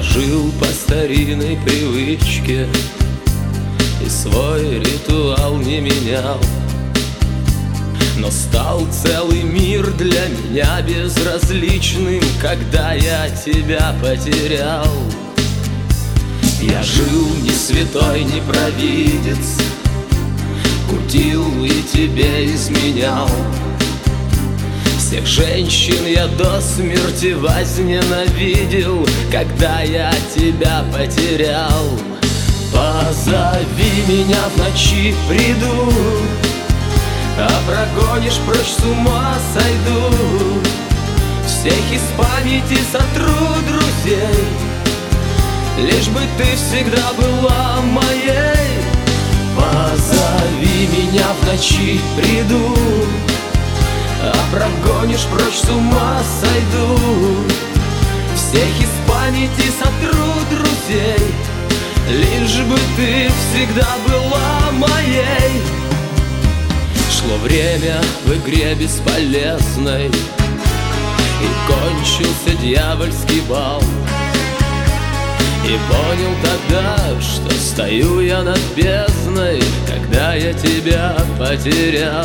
жил по старинной привычке и свой ритуал не менял. Но стал целый мир для меня безразличным, когда я тебя потерял. Я жил не святой, не провидец, кутил и тебе изменял. Всех женщин я до смерти возненавидел, когда я тебя потерял. Позови меня в ночи, приду, а прогонишь прочь, с ума сойду. Всех из памяти сотру друзей, лишь бы ты всегда была моей. Позови меня в ночи, приду, а прогонишь прочь, с ума сойду. Всех из памяти сотру друзей, лишь бы ты всегда была моей. Шло время в игре бесполезной, и кончился дьявольский бал. И понял тогда, что стою я над бездной, когда я тебя потерял.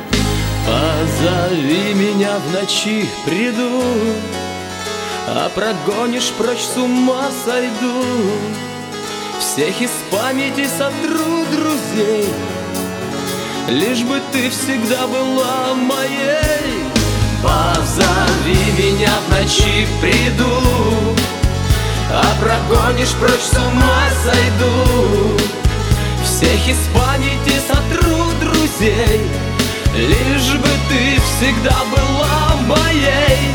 Позови меня в ночи, приду, а прогонишь прочь, с ума сойду. Всех из памяти сотру друзей, лишь бы ты всегда была моей. Позови меня в ночи, приду, а прогонишь прочь, с ума сойду. Всех из памяти сотру друзей, лишь бы ты всегда была моей.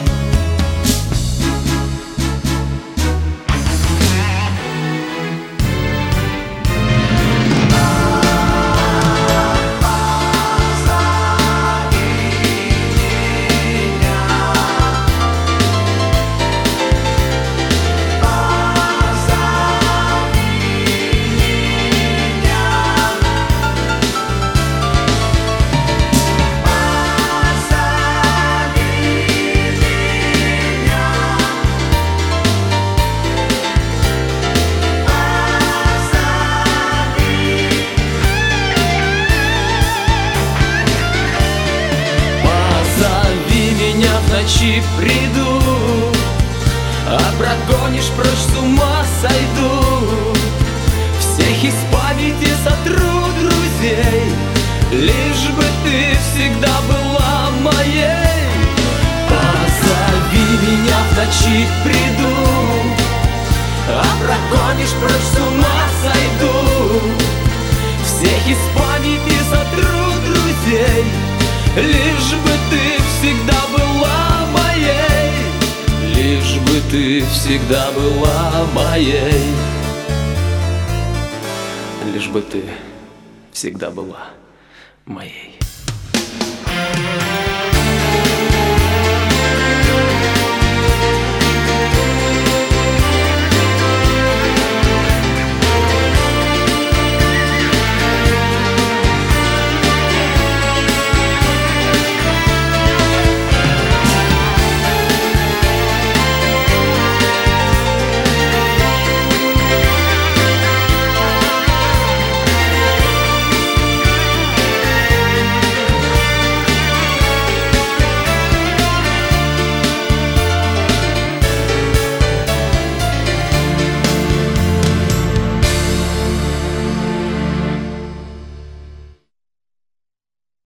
Ночи приду, а прогонишь прочь, с ума сойду. Всех из памяти сотру друзей, лишь бы ты всегда была моей. Позови меня в ночи, приду, а прогонишь прочь, с ума сойду. Всех из памяти сотру друзей, лишь бы ты всегда была моей. Лишь бы ты всегда была моей. Лишь бы ты всегда была моей.